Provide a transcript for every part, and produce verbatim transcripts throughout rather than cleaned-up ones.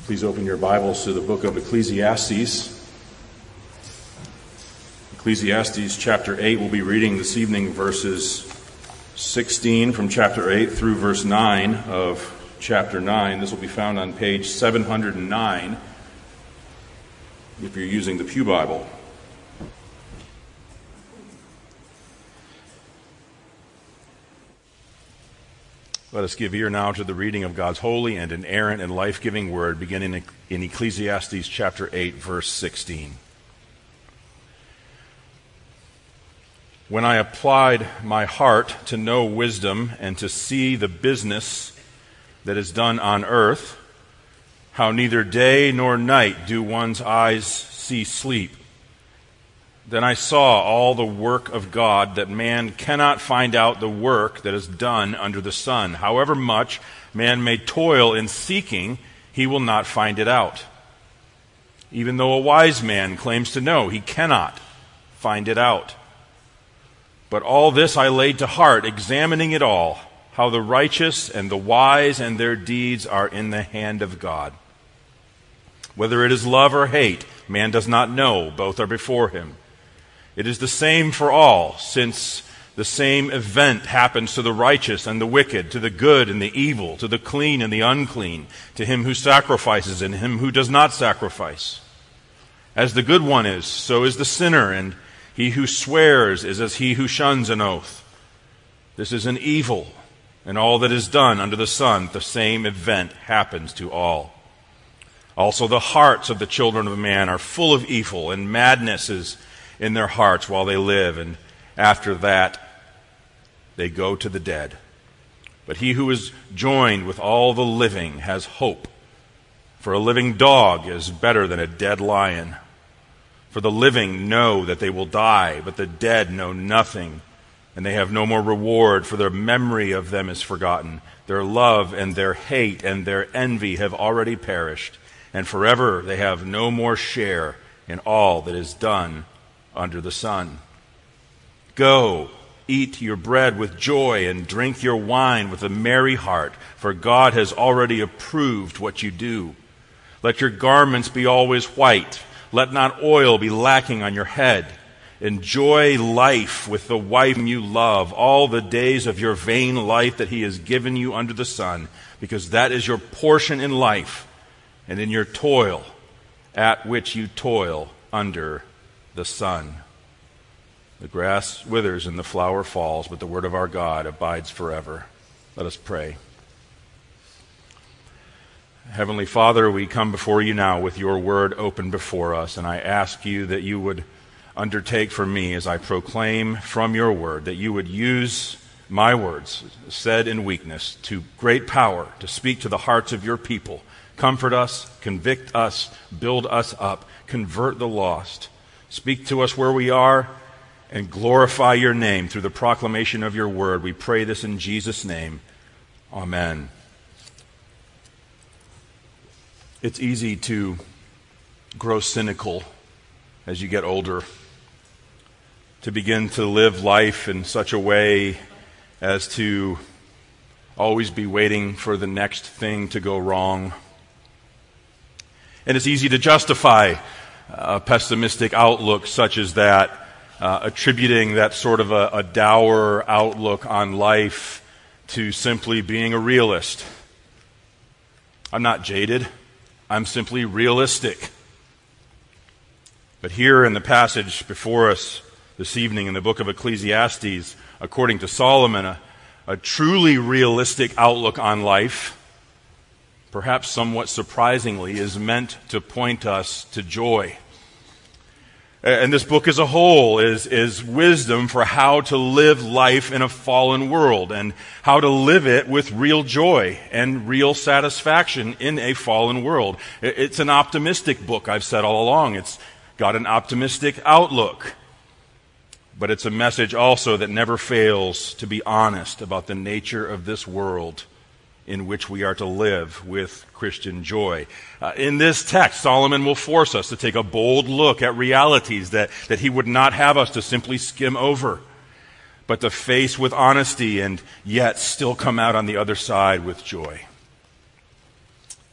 Please open your Bibles to the book of Ecclesiastes. Ecclesiastes chapter eight, we'll be reading this evening verses sixteen from chapter eight through verse nine of chapter nine. This will be found on page seven hundred nine if you're using the Pew Bible. Let us give ear now to the reading of God's holy and inerrant and life-giving word, beginning in Ecclesiastes chapter eight, verse sixteen. When I applied my heart to know wisdom and to see the business that is done on earth, how neither day nor night do one's eyes see sleep, then I saw all the work of God, that man cannot find out the work that is done under the sun. However much man may toil in seeking, he will not find it out. Even though a wise man claims to know, he cannot find it out. But all this I laid to heart, examining it all, how the righteous and the wise and their deeds are in the hand of God. Whether it is love or hate, man does not know, both are before him. It is the same for all, since the same event happens to the righteous and the wicked, to the good and the evil, to the clean and the unclean, to him who sacrifices and him who does not sacrifice. As the good one is, so is the sinner, and he who swears is as he who shuns an oath. This is an evil, and all that is done under the sun, the same event happens to all. Also the hearts of the children of man are full of evil, and madness is in their hearts while they live, and after that they go to the dead. But he who is joined with all the living has hope. For a living dog is better than a dead lion. For the living know that they will die, but the dead know nothing, and they have no more reward, for their memory of them is forgotten. Their love and their hate and their envy have already perished, and forever they have no more share in all that is done under the sun. Go, eat your bread with joy and drink your wine with a merry heart, for God has already approved what you do. Let your garments be always white. Let not oil be lacking on your head. Enjoy life with the wife you love, all the days of your vain life that he has given you under the sun, because that is your portion in life and in your toil at which you toil under the sun. The grass withers and the flower falls, but the word of our God abides forever. Let us pray. Heavenly Father, we come before you now with your word open before us, and I ask you that you would undertake for me as I proclaim from your word, that you would use my words, said in weakness, to great power to speak to the hearts of your people. Comfort us, convict us, build us up, convert the lost. Speak to us where we are, and glorify your name through the proclamation of your word. We pray this in Jesus' name. Amen. It's easy to grow cynical as you get older, to begin to live life in such a way as to always be waiting for the next thing to go wrong. And it's easy to justify a pessimistic outlook such as that, uh, attributing that sort of a, a dour outlook on life to simply being a realist. I'm not jaded. I'm simply realistic. But here in the passage before us this evening in the book of Ecclesiastes, according to Solomon, a, a truly realistic outlook on life, perhaps somewhat surprisingly, is meant to point us to joy. And this book as a whole is, is wisdom for how to live life in a fallen world and how to live it with real joy and real satisfaction in a fallen world. It's an optimistic book, I've said all along. It's got an optimistic outlook. But it's a message also that never fails to be honest about the nature of this world in which we are to live with Christian joy. Uh, in this text, Solomon will force us to take a bold look at realities that, that he would not have us to simply skim over, but to face with honesty and yet still come out on the other side with joy. He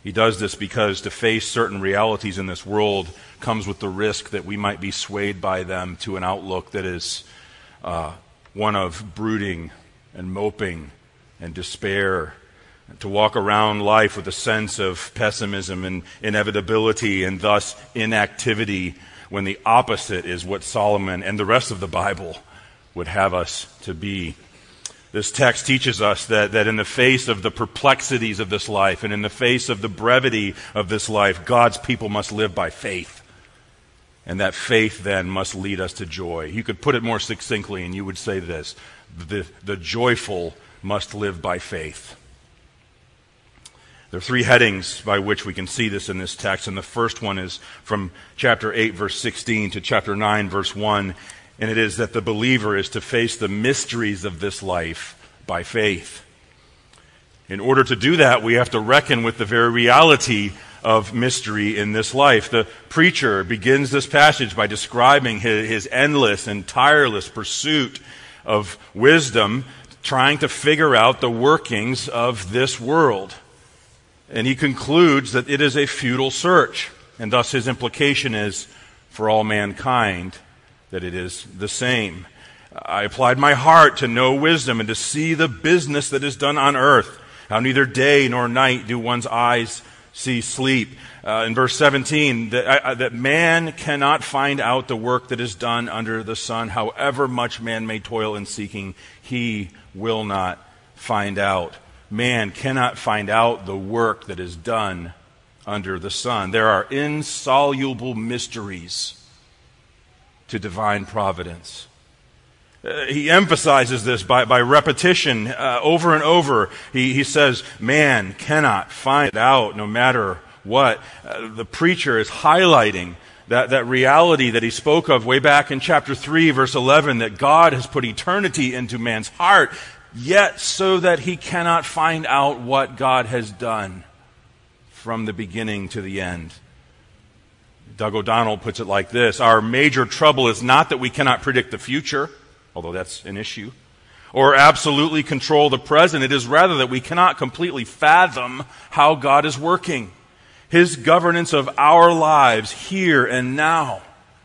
He does this because to face certain realities in this world comes with the risk that we might be swayed by them to an outlook that is uh, one of brooding and moping and despair, to walk around life with a sense of pessimism and inevitability and thus inactivity, when the opposite is what Solomon and the rest of the Bible would have us to be. This text teaches us that, that in the face of the perplexities of this life and in the face of the brevity of this life, God's people must live by faith. And that faith then must lead us to joy. You could put it more succinctly and you would say this: the, the joyful must live by faith. There are three headings by which we can see this in this text, and the first one is from chapter eight, verse sixteen to chapter nine, verse one, and it is that the believer is to face the mysteries of this life by faith. In order to do that, we have to reckon with the very reality of mystery in this life. The preacher begins this passage by describing his, his endless and tireless pursuit of wisdom, trying to figure out the workings of this world. And he concludes that it is a futile search, and thus his implication is for all mankind that it is the same. I applied my heart to know wisdom and to see the business that is done on earth, how neither day nor night do one's eyes see sleep. Uh, in verse seventeen, that, uh, that man cannot find out the work that is done under the sun. However much man may toil in seeking, he will not find out. Man cannot find out the work that is done under the sun. There are insoluble mysteries to divine providence. Uh, he emphasizes this by, by repetition uh, over and over. He, he says, man cannot find it out no matter what. Uh, the preacher is highlighting that, that reality that he spoke of way back in chapter three, verse eleven, that God has put eternity into man's heart, yet so that he cannot find out what God has done from the beginning to the end. Doug O'Donnell puts it like this: our major trouble is not that we cannot predict the future, although that's an issue, or absolutely control the present. It is rather that we cannot completely fathom how God is working, His governance of our lives here and now.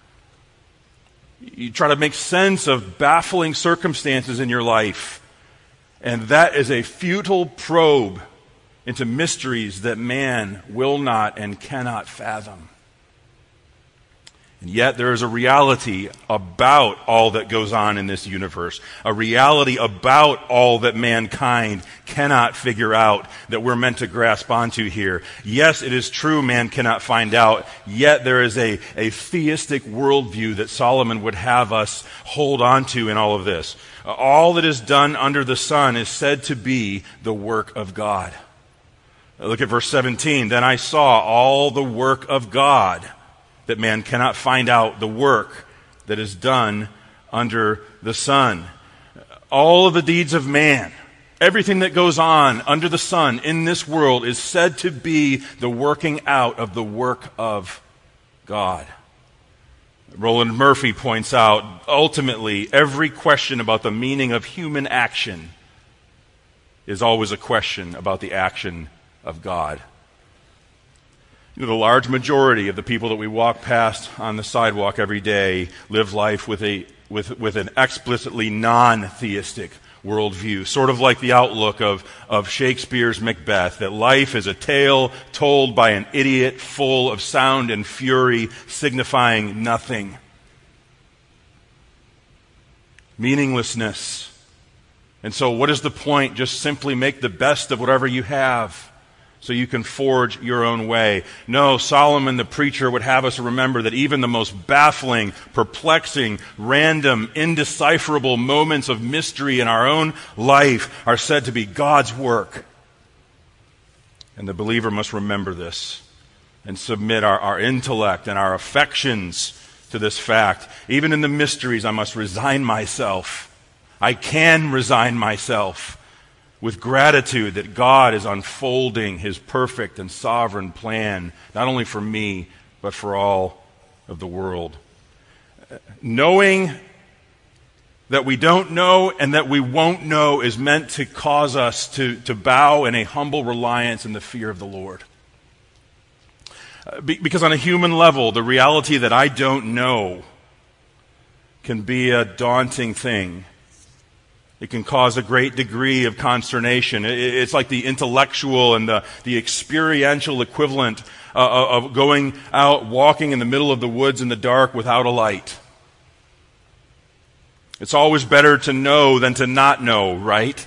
You try to make sense of baffling circumstances in your life, and that is a futile probe into mysteries that man will not and cannot fathom. And yet there is a reality about all that goes on in this universe, a reality about all that mankind cannot figure out, that we're meant to grasp onto here. Yes, it is true man cannot find out, yet there is a, a theistic worldview that Solomon would have us hold on to in all of this. All that is done under the sun is said to be the work of God. Look at verse seventeen. Then I saw all the work of God, that man cannot find out the work that is done under the sun. All of the deeds of man, everything that goes on under the sun in this world, is said to be the working out of the work of God. Roland Murphy points out, ultimately, every question about the meaning of human action is always a question about the action of God. You know, the large majority of the people that we walk past on the sidewalk every day live life with a with with an explicitly non-theistic worldview, sort of like the outlook of, of Shakespeare's Macbeth, that life is a tale told by an idiot full of sound and fury, signifying nothing. Meaninglessness. And so what is the point? Just simply make the best of whatever you have, so you can forge your own way. No, Solomon the preacher would have us remember that even the most baffling, perplexing, random, indecipherable moments of mystery in our own life are said to be God's work. And the believer must remember this and submit our, our intellect and our affections to this fact. Even in the mysteries, I must resign myself. I can resign myself with gratitude that God is unfolding His perfect and sovereign plan, not only for me, but for all of the world. Knowing that we don't know and that we won't know is meant to cause us to, to bow in a humble reliance in the fear of the Lord. Uh, be, because on a human level, the reality that I don't know can be a daunting thing. It can cause a great degree of consternation. It, it's like the intellectual and the, the experiential equivalent uh, of going out walking in the middle of the woods in the dark without a light. It's always better to know than to not know, right?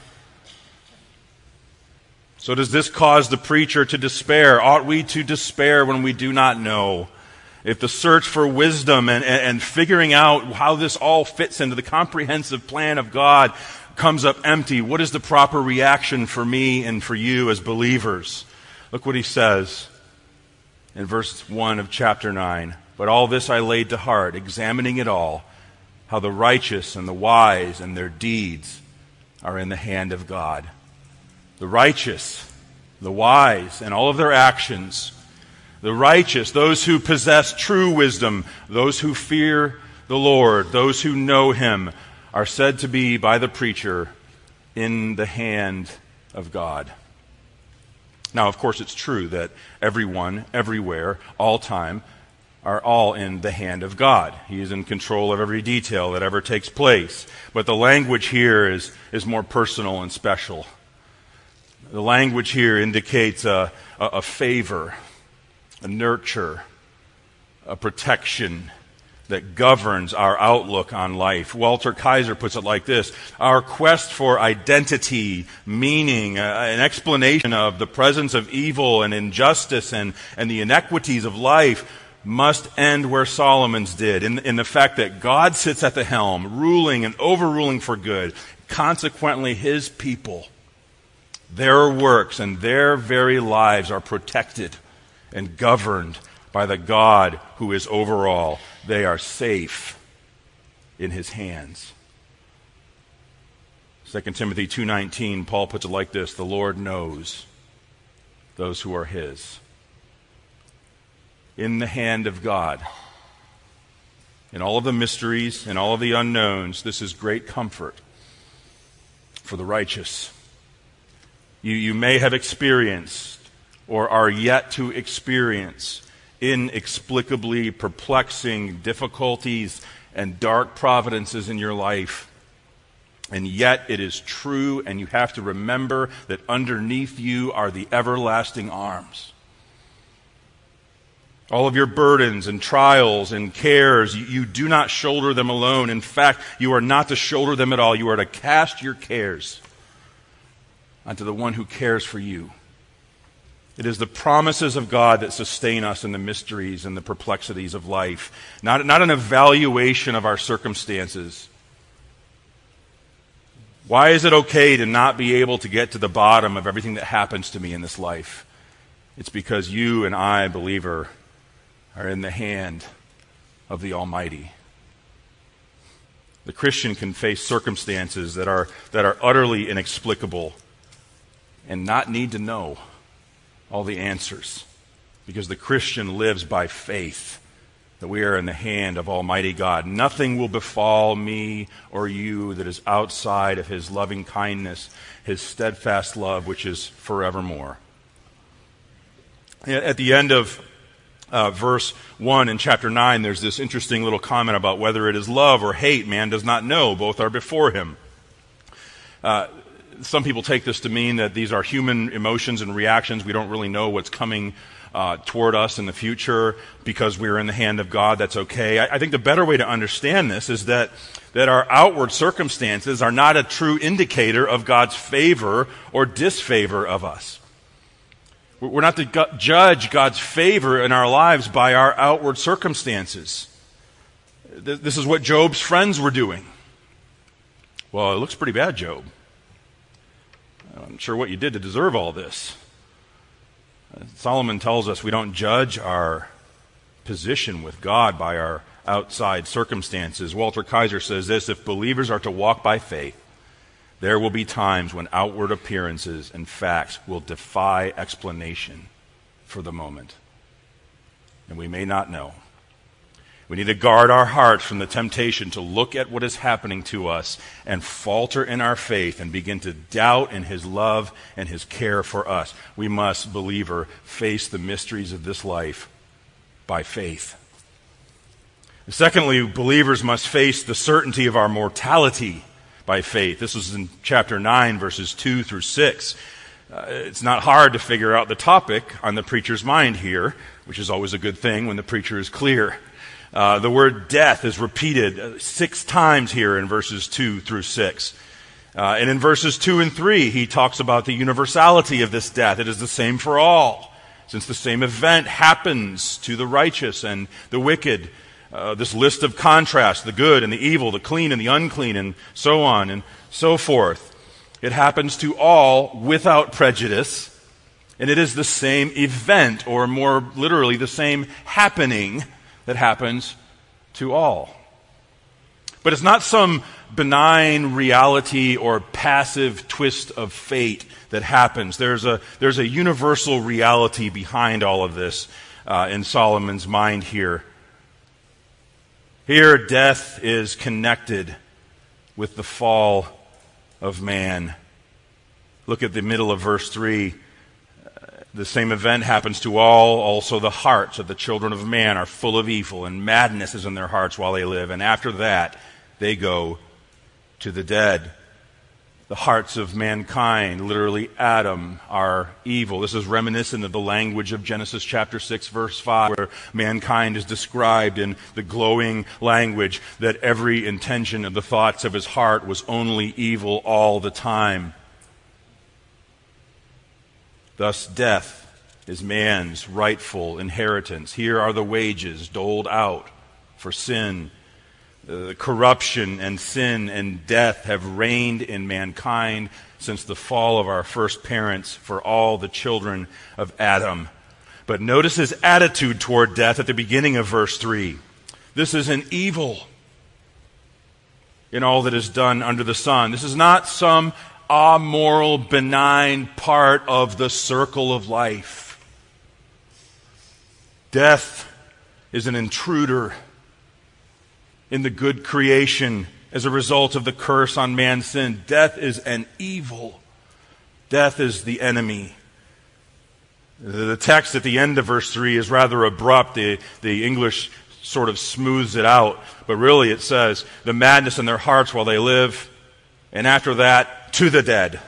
So does this cause the preacher to despair? Ought we to despair when we do not know? If the search for wisdom and, and, and figuring out how this all fits into the comprehensive plan of God comes up empty, what is the proper reaction for me and for you as believers? Look what he says in verse one of chapter nine. But all this I laid to heart, examining it all, how the righteous and the wise and their deeds are in the hand of God. The righteous, the wise, and all of their actions. The righteous, those who possess true wisdom, those who fear the Lord, those who know Him, are said to be, by the preacher, in the hand of God. Now, of course, it's true that everyone, everywhere, all time, are all in the hand of God. He is in control of every detail that ever takes place. But the language here is, is more personal and special. The language here indicates a, a, a favor, a nurture, a protection that governs our outlook on life. Walter Kaiser puts it like this: our quest for identity, meaning, uh, an explanation of the presence of evil and injustice and, and the inequities of life must end where Solomon's did, in, in the fact that God sits at the helm, ruling and overruling for good. Consequently, His people, their works and their very lives are protected and governed by the God who is over all. They are safe in His hands. Second Timothy two nineteen, Paul puts it like this: the Lord knows those who are His. In the hand of God. In all of the mysteries and all of the unknowns, this is great comfort for the righteous. You, you may have experienced or are yet to experience inexplicably perplexing difficulties and dark providences in your life. And yet it is true, and you have to remember that underneath you are the everlasting arms. All of your burdens and trials and cares, you, you do not shoulder them alone. In fact, you are not to shoulder them at all. You are to cast your cares onto the one who cares for you. It is the promises of God that sustain us in the mysteries and the perplexities of life, not, not an evaluation of our circumstances. Why is it okay to not be able to get to the bottom of everything that happens to me in this life? It's because you and I, believer, are in the hand of the Almighty. The Christian can face circumstances that are, that are utterly inexplicable and not need to know all the answers, because the Christian lives by faith that we are in the hand of Almighty God. Nothing will befall me or you that is outside of His loving kindness, His steadfast love, which is forevermore. At the end of uh, verse one in chapter nine, there's this interesting little comment about whether it is love or hate. Man does not know. Both are before Him. Uh, some people take this to mean that these are human emotions and reactions. We don't really know what's coming uh, toward us in the future because we're in the hand of God. That's okay. I, I think the better way to understand this is that, that our outward circumstances are not a true indicator of God's favor or disfavor of us. We're not to judge God's favor in our lives by our outward circumstances. This is what Job's friends were doing. Well, it looks pretty bad, Job. I'm not sure what you did to deserve all this. Solomon tells us we don't judge our position with God by our outside circumstances. Walter Kaiser says this: if believers are to walk by faith, there will be times when outward appearances and facts will defy explanation for the moment. And we may not know. We need to guard our hearts from the temptation to look at what is happening to us and falter in our faith and begin to doubt in His love and His care for us. We must, believer, face the mysteries of this life by faith. Secondly, believers must face the certainty of our mortality by faith. This is in chapter nine, verses two through six. Uh, it's not hard to figure out the topic on the preacher's mind here, which is always a good thing when the preacher is clear. Uh, the word death is repeated six times here in verses two through six. Uh, and in verses two and three, he talks about the universality of this death. It is the same for all, since the same event happens to the righteous and the wicked. Uh, this list of contrasts, the good and the evil, the clean and the unclean, and so on and so forth. It happens to all without prejudice, and it is the same event, or more literally, the same happening that happens to all. But it's not some benign reality or passive twist of fate that happens. There's a, there's a universal reality behind all of this uh, in Solomon's mind here. Here, death is connected with the fall of man. Look at the middle of verse three. The same event happens to all. Also the hearts of the children of man are full of evil, and madness is in their hearts while they live. And after that, they go to the dead. The hearts of mankind, literally Adam, are evil. This is reminiscent of the language of Genesis chapter six, verse five, where mankind is described in the glowing language that every intention of the thoughts of his heart was only evil all the time. Thus, death is man's rightful inheritance. Here are the wages doled out for sin. Uh, corruption and sin and death have reigned in mankind since the fall of our first parents for all the children of Adam. But notice his attitude toward death at the beginning of verse three. This is an evil in all that is done under the sun. This is not some amoral, benign part of the circle of life. Death is an intruder in the good creation as a result of the curse on man's sin. Death is an evil. Death is the enemy. The text at the end of verse three is rather abrupt. The, the English sort of smooths it out. But really it says, the madness in their hearts while they live, and after that, to the dead.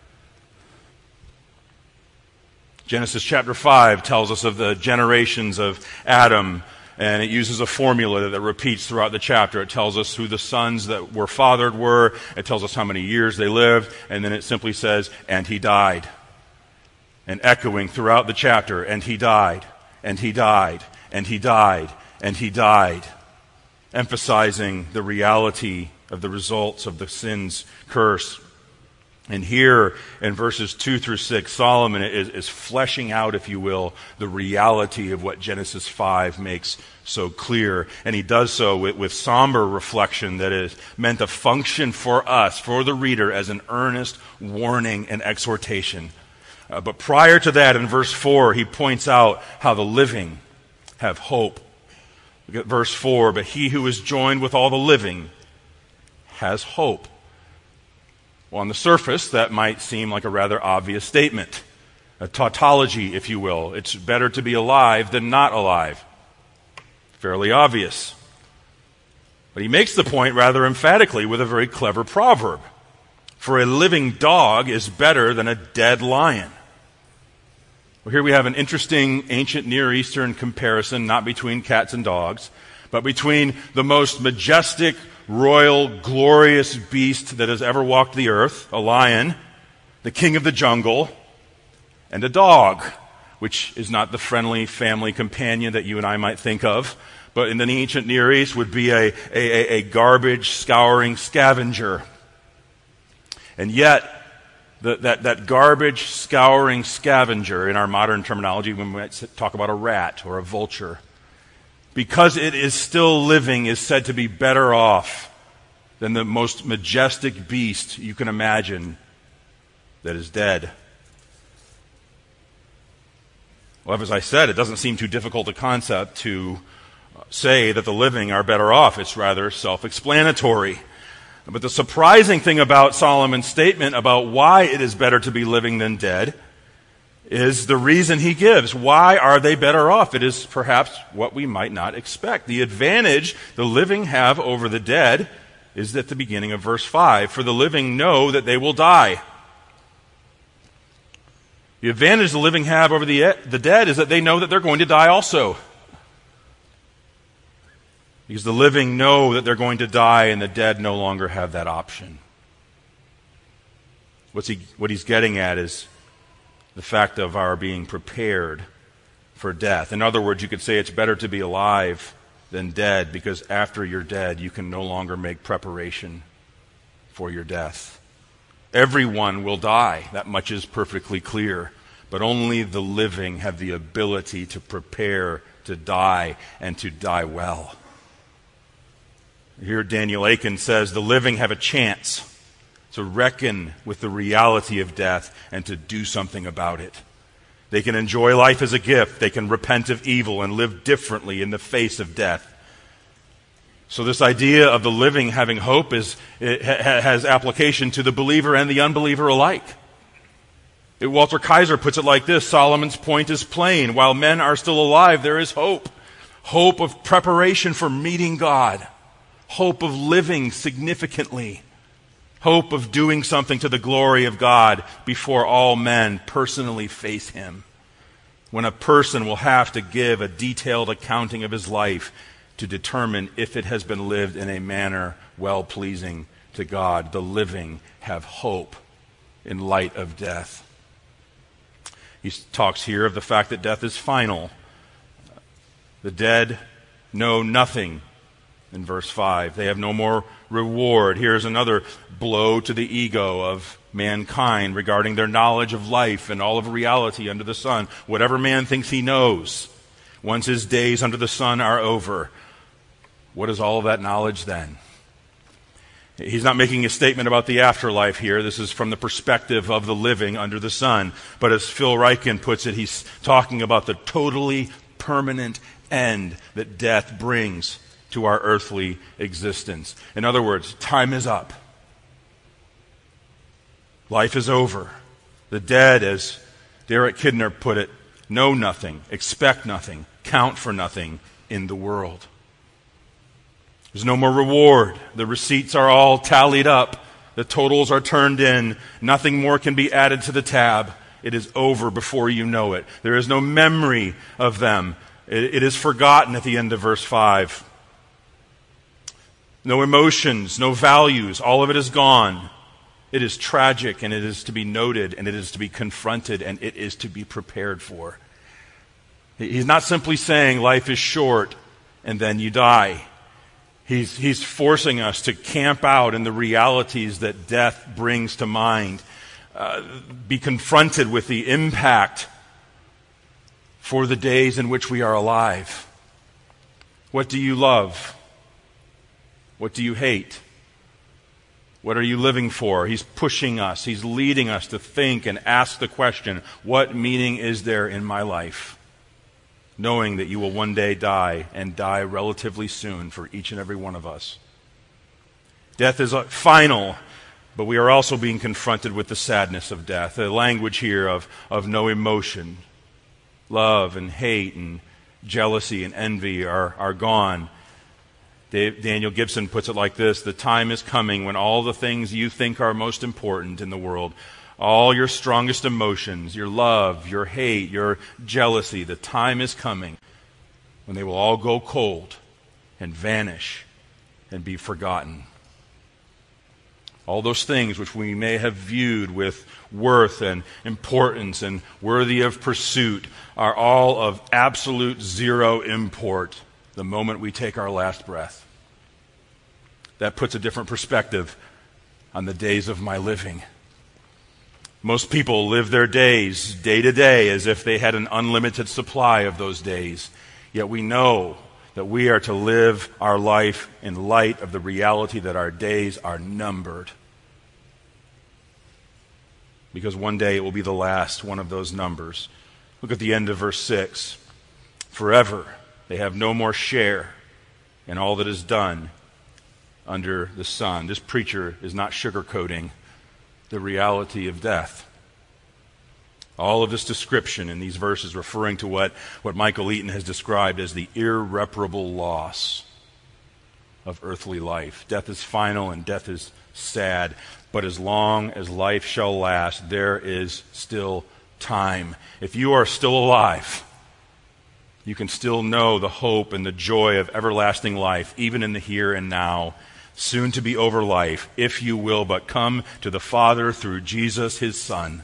Genesis chapter five tells us of the generations of Adam, and it uses a formula that repeats throughout the chapter. It tells us who the sons that were fathered were. It tells us how many years they lived. And then it simply says, and he died. And echoing throughout the chapter, and he died, and he died, and he died, and he died. Emphasizing the reality of the results of the sin's curse. And here in verses two through six, Solomon is, is fleshing out, if you will, the reality of what Genesis five makes so clear. And he does so with, with somber reflection that is meant to function for us, for the reader, as an earnest warning and exhortation. Uh, but prior to that, in verse four, he points out how the living have hope. Look at verse four. But he who is joined with all the living has hope. Well, on the surface, that might seem like a rather obvious statement. A tautology, if you will. It's better to be alive than not alive. Fairly obvious. But he makes the point rather emphatically with a very clever proverb. For a living dog is better than a dead lion. Well, here we have an interesting ancient Near Eastern comparison, not between cats and dogs, but between the most majestic, royal, glorious beast that has ever walked the earth, a lion, the king of the jungle, and a dog, which is not the friendly family companion that you and I might think of, but in the ancient Near East would be a, a, a garbage scouring scavenger. And yet, the, that, that garbage scouring scavenger, in our modern terminology, when we might talk about a rat or a vulture, because it is still living, is said to be better off than the most majestic beast you can imagine that is dead. Well, as I said, it doesn't seem too difficult a concept to say that the living are better off. It's rather self-explanatory. But the surprising thing about Solomon's statement about why it is better to be living than dead is the reason he gives. Why are they better off? It is perhaps what we might not expect. The advantage the living have over the dead is at the beginning of verse five. For the living know that they will die. The advantage the living have over the, the dead is that they know that they're going to die also. Because the living know that they're going to die and the dead no longer have that option. What's he, what he's getting at is the fact of our being prepared for death. In other words, you could say it's better to be alive than dead, because after you're dead, you can no longer make preparation for your death. Everyone will die. That much is perfectly clear. But only the living have the ability to prepare to die and to die well. Here Daniel Akin says the living have a chance to reckon with the reality of death and to do something about it. They can enjoy life as a gift. They can repent of evil and live differently in the face of death. So this idea of the living having hope is, it ha- has application to the believer and the unbeliever alike. It, Walter Kaiser puts it like this: Solomon's point is plain. While men are still alive, there is hope. Hope of preparation for meeting God. Hope of living significantly. Hope of doing something to the glory of God before all men personally face Him. When a person will have to give a detailed accounting of his life to determine if it has been lived in a manner well-pleasing to God. The living have hope in light of death. He talks here of the fact that death is final. The dead know nothing. In verse five, they have no more reward. Here's another blow to the ego of mankind regarding their knowledge of life and all of reality under the sun. Whatever man thinks he knows, once his days under the sun are over, what is all of that knowledge then? He's not making a statement about the afterlife here. This is from the perspective of the living under the sun. But as Phil Ryken puts it, he's talking about the totally permanent end that death brings to our earthly existence. In other words, time is up. Life is over. The dead, as Derek Kidner put it, know nothing, expect nothing, count for nothing in the world. There's no more reward. The receipts are all tallied up. The totals are turned in. Nothing more can be added to the tab. It is over before you know it. There is no memory of them. It, it is forgotten at the end of verse five. No emotions, no values. All of it is gone. It is tragic, and it is to be noted, and it is to be confronted, and it is to be prepared for. He's not simply saying life is short and then you die. He's, he's forcing us to camp out in the realities that death brings to mind. Uh, be confronted with the impact for the days in which we are alive. What do you love? What do you hate? What are you living for? He's pushing us. He's leading us to think and ask the question, what meaning is there in my life? Knowing that you will one day die, and die relatively soon for each and every one of us. Death is final, but we are also being confronted with the sadness of death. The language here of, of no emotion. Love and hate and jealousy and envy are, are gone. Dave, Daniel Gibson puts it like this: the time is coming when all the things you think are most important in the world, all your strongest emotions, your love, your hate, your jealousy, the time is coming when they will all go cold and vanish and be forgotten. All those things which we may have viewed with worth and importance and worthy of pursuit are all of absolute zero import the moment we take our last breath. That puts a different perspective on the days of my living. Most people live their days day to day as if they had an unlimited supply of those days. Yet we know that we are to live our life in light of the reality that our days are numbered. Because one day it will be the last one of those numbers. Look at the end of verse six. Forever they have no more share in all that is done under the sun. This preacher is not sugarcoating the reality of death. All of this description in these verses referring to what, what Michael Eaton has described as the irreparable loss of earthly life. Death is final and death is sad, but as long as life shall last, there is still time. If you are still alive, you can still know the hope and the joy of everlasting life, even in the here and now, soon to be over life, if you will but come to the Father through Jesus, his Son.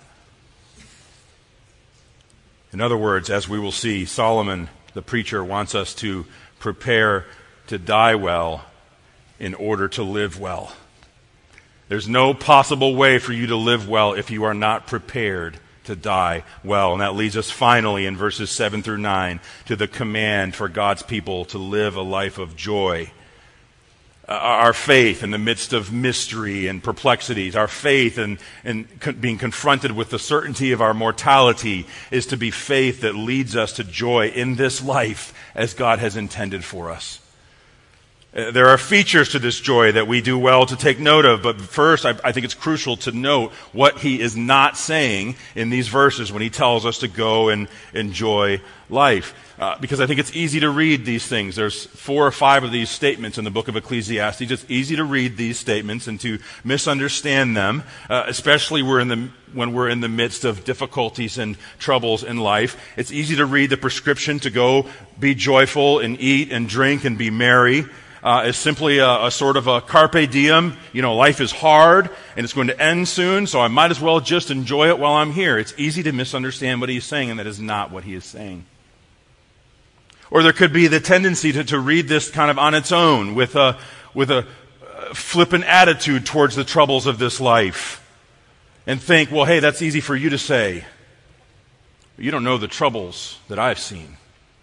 In other words, as we will see, Solomon, the preacher, wants us to prepare to die well in order to live well. There's no possible way for you to live well if you are not prepared to die well. And that leads us finally in verses seven through nine to the command for God's people to live a life of joy. Uh, our faith in the midst of mystery and perplexities, our faith in, in con- being confronted with the certainty of our mortality is to be faith that leads us to joy in this life as God has intended for us. There are features to this joy that we do well to take note of, but first I, I think it's crucial to note what he is not saying in these verses when he tells us to go and enjoy life. Uh, because I think it's easy to read these things. There's four or five of these statements in the book of Ecclesiastes. It's easy to read these statements and to misunderstand them, uh, especially we're in the, when we're in the midst of difficulties and troubles in life. It's easy to read the prescription to go be joyful and eat and drink and be merry. Uh, is simply a, a sort of a carpe diem. You know, life is hard and it's going to end soon, so I might as well just enjoy it while I'm here. It's easy to misunderstand what he's saying, and that is not what he is saying. Or there could be the tendency to, to read this kind of on its own with a, with a flippant attitude towards the troubles of this life and think, well, hey, that's easy for you to say. But you don't know the troubles that I've seen.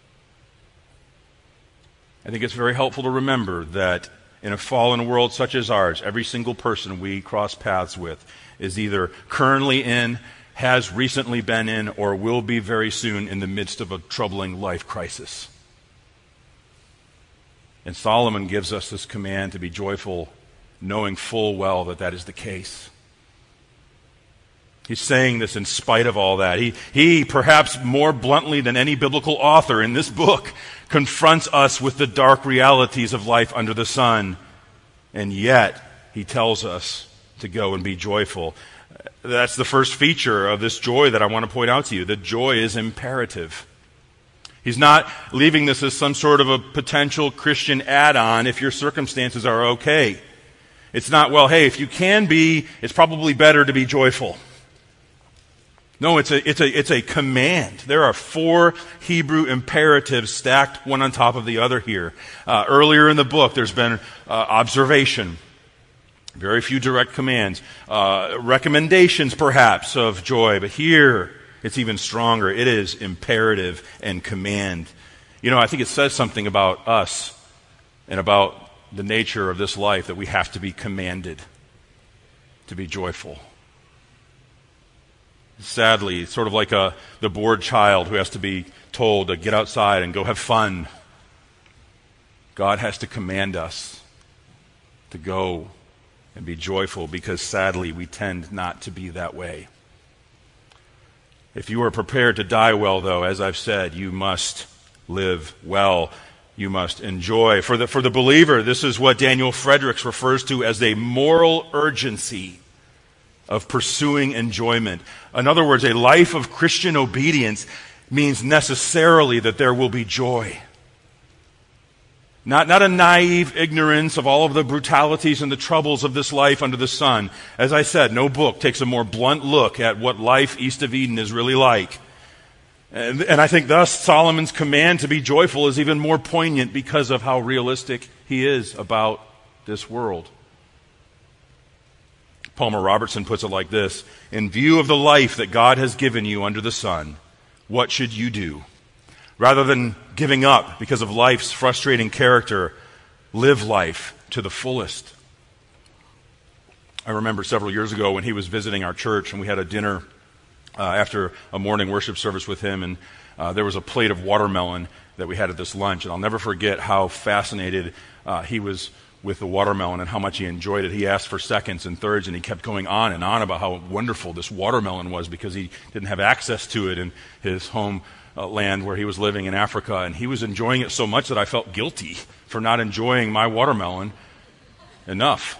I think it's very helpful to remember that in a fallen world such as ours, every single person we cross paths with is either currently in, has recently been in, or will be very soon in the midst of a troubling life crisis. And Solomon gives us this command to be joyful, knowing full well that that is the case. He's saying this in spite of all that. He, he, perhaps more bluntly than any biblical author in this book, confronts us with the dark realities of life under the sun. And yet, he tells us to go and be joyful. That's the first feature of this joy that I want to point out to you. The joy is imperative. He's not leaving this as some sort of a potential Christian add-on if your circumstances are okay. It's not, well, hey, if you can be, it's probably better to be joyful. No, it's a, it's a, it's a command. There are four Hebrew imperatives stacked one on top of the other here. Uh, earlier in the book, there's been uh, observation. Very few direct commands. Uh, recommendations, perhaps, of joy. But here, it's even stronger. It is imperative and command. You know, I think it says something about us and about the nature of this life that we have to be commanded to be joyful. Sadly, it's sort of like a, the bored child who has to be told to get outside and go have fun. God has to command us to go and be joyful because sadly we tend not to be that way. If you are prepared to die well, though, as I've said, you must live well. You must enjoy. For the, for the believer, this is what Daniel Fredericks refers to as a moral urgency of pursuing enjoyment. In other words, a life of Christian obedience means necessarily that there will be joy. Not, not a naive ignorance of all of the brutalities and the troubles of this life under the sun. As I said, no book takes a more blunt look at what life east of Eden is really like. And, and I think thus Solomon's command to be joyful is even more poignant because of how realistic he is about this world. Palmer Robertson puts it like this: in view of the life that God has given you under the sun, what should you do? Rather than giving up because of life's frustrating character, live life to the fullest. I remember several years ago when he was visiting our church and we had a dinner uh, after a morning worship service with him, and uh, there was a plate of watermelon that we had at this lunch, and I'll never forget how fascinated uh, he was with the watermelon and how much he enjoyed it. He asked for seconds and thirds, and he kept going on and on about how wonderful this watermelon was because he didn't have access to it in his home uh, land where he was living in Africa. And he was enjoying it so much that I felt guilty for not enjoying my watermelon enough.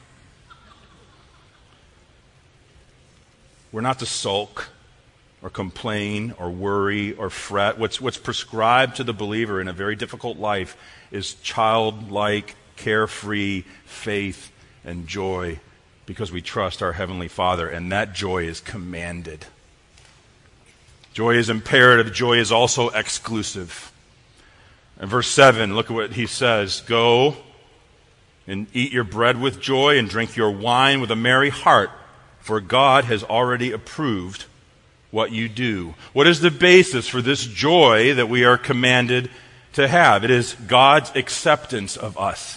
We're not to sulk or complain or worry or fret. What's, what's prescribed to the believer in a very difficult life is childlike, carefree faith and joy because we trust our Heavenly Father, and that joy is commanded. Joy is imperative. Joy is also exclusive. In verse seven, look at what he says. Go and eat your bread with joy and drink your wine with a merry heart, for God has already approved what you do. What is the basis for this joy that we are commanded to have? It is God's acceptance of us.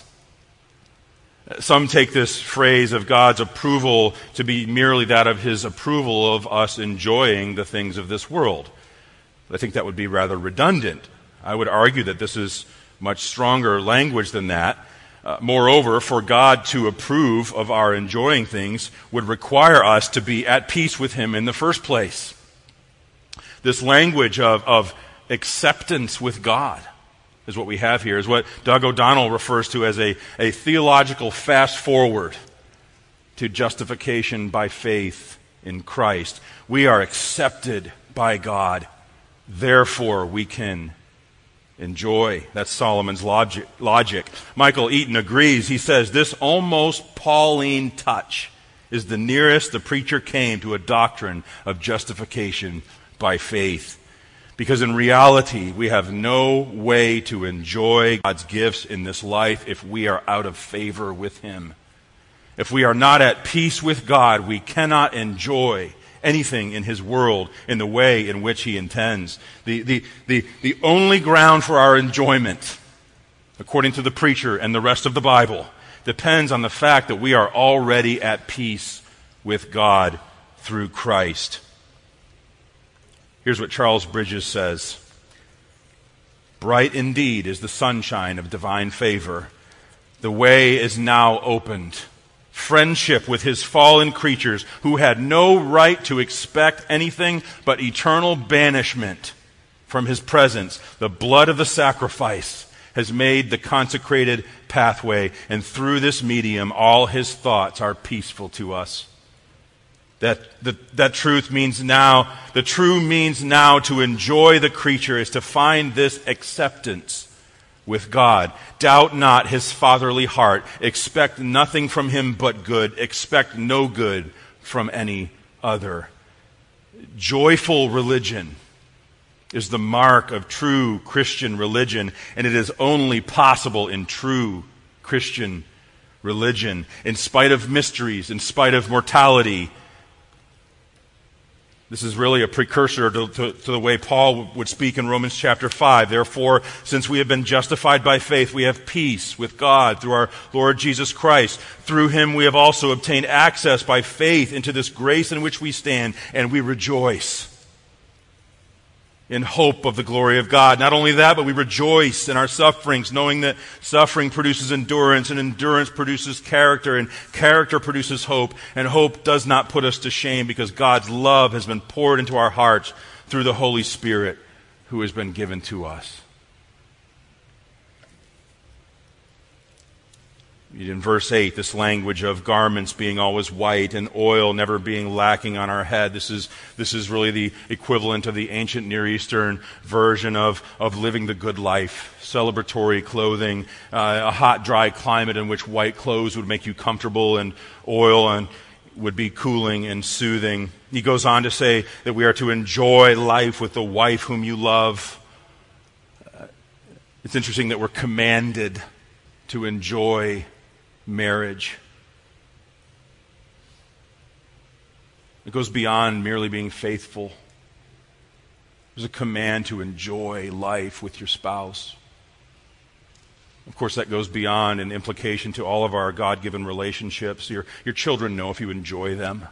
Some take this phrase of God's approval to be merely that of his approval of us enjoying the things of this world. I think that would be rather redundant. I would argue that this is much stronger language than that. Uh, moreover, for God to approve of our enjoying things would require us to be at peace with him in the first place. This language of, of acceptance with God is what we have here, is what Doug O'Donnell refers to as a, a theological fast forward to justification by faith in Christ. We are accepted by God, therefore we can enjoy. That's Solomon's logic. logic. Michael Eaton agrees. He says, this almost Pauline touch is the nearest the preacher came to a doctrine of justification by faith. Because in reality, we have no way to enjoy God's gifts in this life if we are out of favor with him. If we are not at peace with God, we cannot enjoy anything in his world in the way in which he intends. The, the, the, the only ground for our enjoyment, according to the preacher and the rest of the Bible, depends on the fact that we are already at peace with God through Christ. Here's what Charles Bridges says. Bright indeed is the sunshine of divine favor. The way is now opened. Friendship with his fallen creatures who had no right to expect anything but eternal banishment from his presence. The blood of the sacrifice has made the consecrated pathway, and through this medium all his thoughts are peaceful to us. That, that that truth means now, the true means now to enjoy the creature is to find this acceptance with God. Doubt not his fatherly heart. Expect nothing from him but good. Expect no good from any other. Joyful religion is the mark of true Christian religion, and it is only possible in true Christian religion. In spite of mysteries, in spite of mortality. This is really a precursor to, to, to the way Paul would speak in Romans chapter five. Therefore, since we have been justified by faith, we have peace with God through our Lord Jesus Christ. Through him we have also obtained access by faith into this grace in which we stand, and we rejoice in hope of the glory of God. Not only that, but we rejoice in our sufferings, knowing that suffering produces endurance, and endurance produces character, and character produces hope, and hope does not put us to shame because God's love has been poured into our hearts through the Holy Spirit who has been given to us. In verse eight, this language of garments being always white and oil never being lacking on our head. This is this is really the equivalent of the ancient Near Eastern version of, of living the good life. Celebratory clothing, uh, a hot, dry climate in which white clothes would make you comfortable, and oil and would be cooling and soothing. He goes on to say that we are to enjoy life with the wife whom you love. Uh, it's interesting that we're commanded to enjoy marriage. It goes beyond merely being faithful. There's a command to enjoy life with your spouse. Of course, that goes beyond an implication to all of our God-given relationships. Your, your children know if you enjoy them.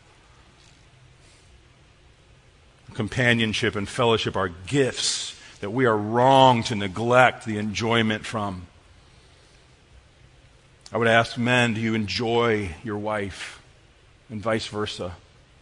Companionship and fellowship are gifts that we are wrong to neglect the enjoyment from. I would ask men, do you enjoy your wife? And vice versa.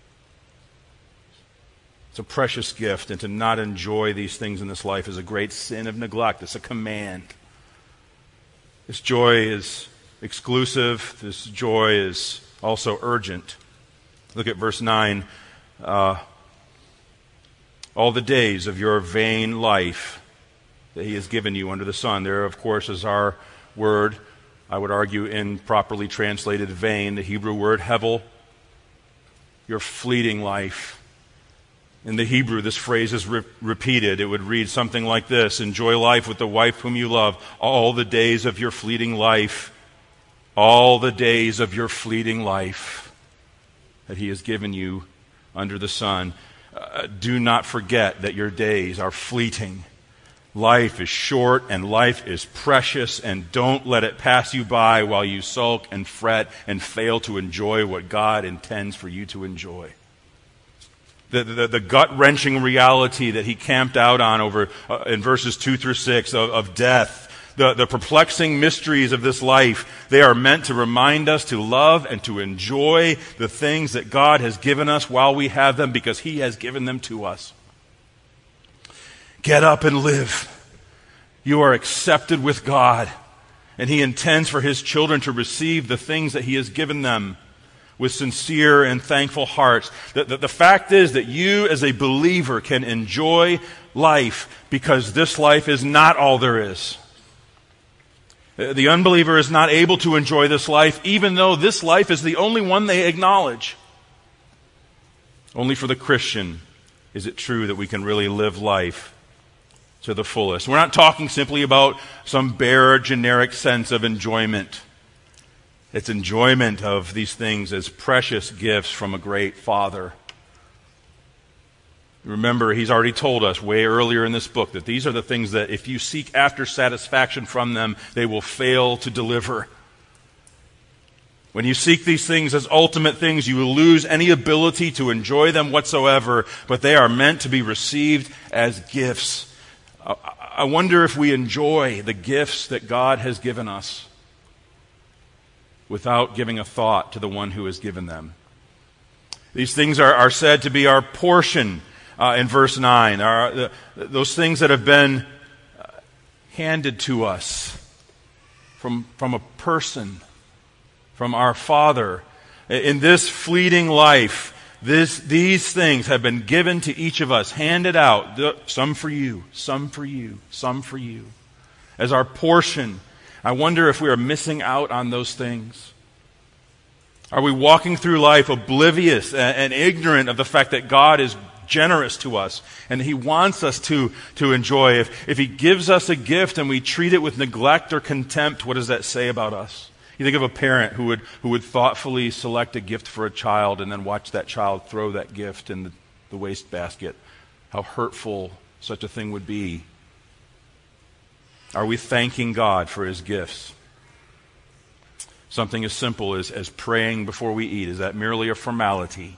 It's a precious gift, and to not enjoy these things in this life is a great sin of neglect. It's a command. This joy is exclusive. This joy is also urgent. Look at verse nine. Uh, all the days of your vain life that he has given you under the sun. There, of course, is our word, I would argue, improperly translated vain, the Hebrew word hevel, your fleeting life. In the Hebrew, this phrase is re- repeated. It would read something like this: enjoy life with the wife whom you love all the days of your fleeting life, all the days of your fleeting life that he has given you under the sun. Uh, do not forget that your days are fleeting. Life is short and life is precious, and don't let it pass you by while you sulk and fret and fail to enjoy what God intends for you to enjoy. The, the, the gut-wrenching reality that he camped out on over uh, in verses two through six of, of death, the, the perplexing mysteries of this life, they are meant to remind us to love and to enjoy the things that God has given us while we have them, because he has given them to us. Get up and live. You are accepted with God, and he intends for his children to receive the things that he has given them with sincere and thankful hearts. The, the, the fact is that you as a believer can enjoy life, because this life is not all there is. The unbeliever is not able to enjoy this life, even though this life is the only one they acknowledge. Only for the Christian is it true that we can really live life to the fullest. We're not talking simply about some bare, generic sense of enjoyment. It's enjoyment of these things as precious gifts from a great Father. Remember, he's already told us way earlier in this book that these are the things that if you seek after satisfaction from them, they will fail to deliver. When you seek these things as ultimate things, you will lose any ability to enjoy them whatsoever, but they are meant to be received as gifts. I wonder if we enjoy the gifts that God has given us without giving a thought to the one who has given them. These things are, are said to be our portion uh, in verse nine. Our, the, those things that have been handed to us from, from a person, from our Father. In this fleeting life, this, these things have been given to each of us, handed out, some for you, some for you, some for you, as our portion. I wonder if we are missing out on those things. Are we walking through life oblivious and ignorant of the fact that God is generous to us and he wants us to, to enjoy? If, if he gives us a gift and we treat it with neglect or contempt, what does that say about us? You think of a parent who would, who would thoughtfully select a gift for a child and then watch that child throw that gift in the, the wastebasket. How hurtful such a thing would be. Are we thanking God for his gifts? Something as simple as, as praying before we eat, is that merely a formality?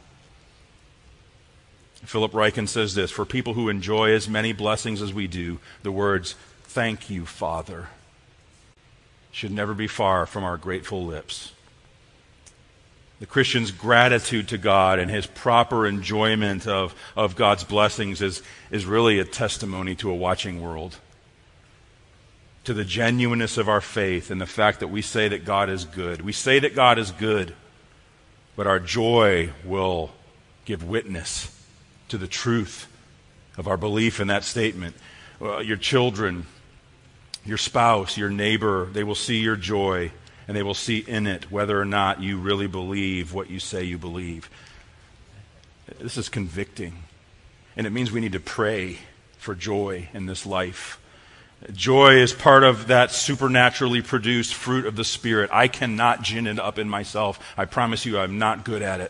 Philip Ryken says this: for people who enjoy as many blessings as we do, the words, "Thank you, Father," should never be far from our grateful lips. The Christian's gratitude to God and his proper enjoyment of, of God's blessings is, is really a testimony to a watching world, to the genuineness of our faith and the fact that we say that God is good. We say that God is good, but our joy will give witness to the truth of our belief in that statement. Uh, your children, your spouse, your neighbor, they will see your joy, and they will see in it whether or not you really believe what you say you believe. This is convicting, and it means we need to pray for joy in this life. Joy is part of that supernaturally produced fruit of the Spirit. I cannot gin it up in myself. I promise you I'm not good at it.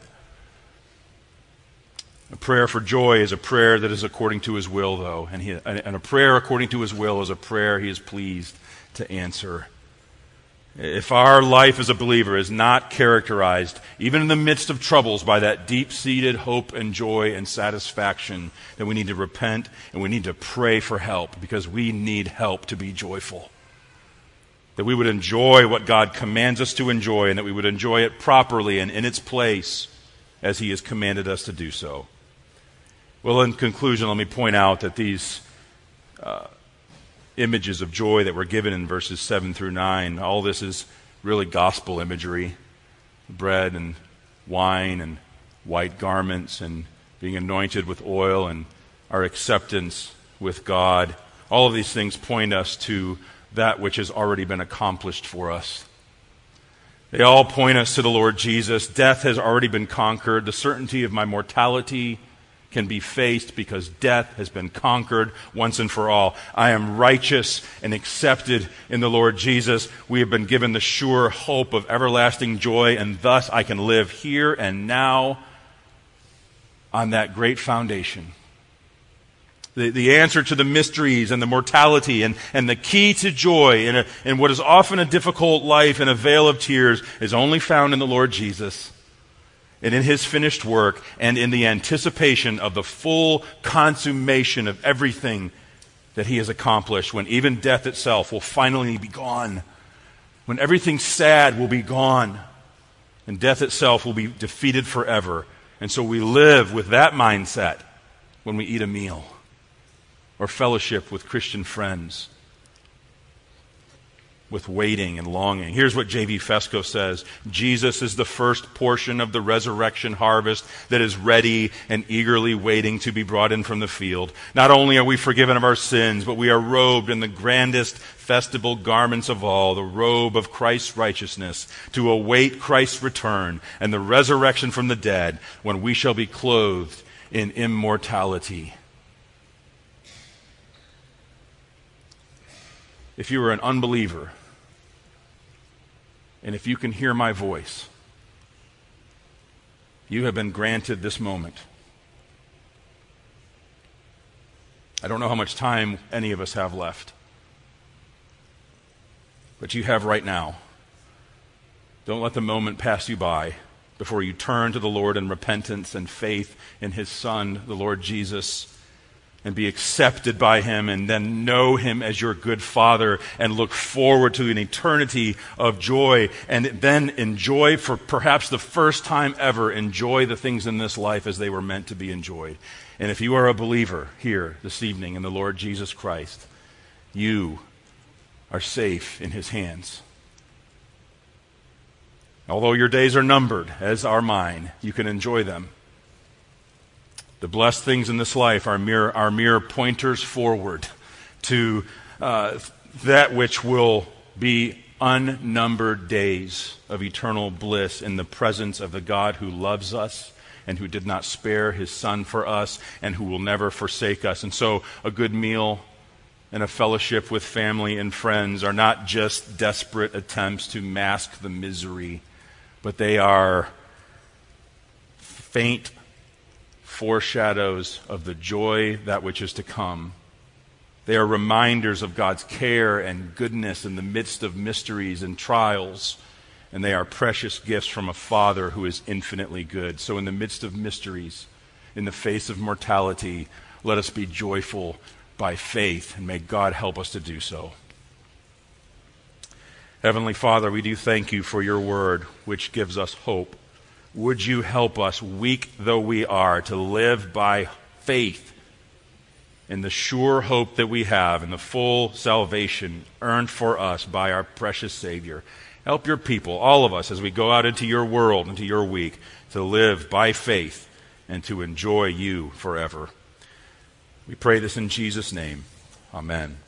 A prayer for joy is a prayer that is according to his will, though. And, he, and a prayer according to his will is a prayer he is pleased to answer. If our life as a believer is not characterized, even in the midst of troubles, by that deep-seated hope and joy and satisfaction, then we need to repent and we need to pray for help, because we need help to be joyful. that we would enjoy what God commands us to enjoy, and that we would enjoy it properly and in its place as he has commanded us to do so. Well, in conclusion, let me point out that these uh, images of joy that were given in verses seven through nine, all this is really gospel imagery. Bread and wine and white garments and being anointed with oil and our acceptance with God. All of these things point us to that which has already been accomplished for us. They all point us to the Lord Jesus. Death has already been conquered. The certainty of my mortality can be faced because death has been conquered once and for all. I am righteous and accepted in the Lord Jesus. We have been given the sure hope of everlasting joy, and thus I can live here and now on that great foundation. The, the answer to the mysteries and the mortality and, and the key to joy in, a, in what is often a difficult life in a vale of tears is only found in the Lord Jesus and in his finished work and in the anticipation of the full consummation of everything that he has accomplished, when even death itself will finally be gone, when everything sad will be gone and death itself will be defeated forever. And so we live with that mindset when we eat a meal or fellowship with Christian friends, with waiting and longing. Here's what J V Fesko says: Jesus is the first portion of the resurrection harvest that is ready and eagerly waiting to be brought in from the field. Not only are we forgiven of our sins, but we are robed in the grandest festival garments of all, the robe of Christ's righteousness, to await Christ's return and the resurrection from the dead, when we shall be clothed in immortality. If you are an unbeliever, and if you can hear my voice, you have been granted this moment. I don't know how much time any of us have left, but you have right now. Don't let the moment pass you by before you turn to the Lord in repentance and faith in his Son, the Lord Jesus, and be accepted by him, and then know him as your good Father, and look forward to an eternity of joy, and then enjoy, for perhaps the first time ever, enjoy the things in this life as they were meant to be enjoyed. And if you are a believer here this evening in the Lord Jesus Christ, you are safe in his hands. Although your days are numbered, as are mine, you can enjoy them. The blessed things in this life are mere, are mere pointers forward to uh, that which will be unnumbered days of eternal bliss in the presence of the God who loves us and who did not spare his Son for us and who will never forsake us. And so a good meal and a fellowship with family and friends are not just desperate attempts to mask the misery, but they are faint foreshadows of the joy that which is to come. They are reminders of God's care and goodness in the midst of mysteries and trials, and they are precious gifts from a Father who is infinitely good. So in the midst of mysteries, in the face of mortality, let us be joyful by faith, and may God help us to do so. Heavenly Father, we do thank you for your word, which gives us hope. Would you help us, weak though we are, to live by faith in the sure hope that we have in the full salvation earned for us by our precious Savior. Help your people, all of us, as we go out into your world, into your week, to live by faith and to enjoy you forever. We pray this in Jesus' name. Amen.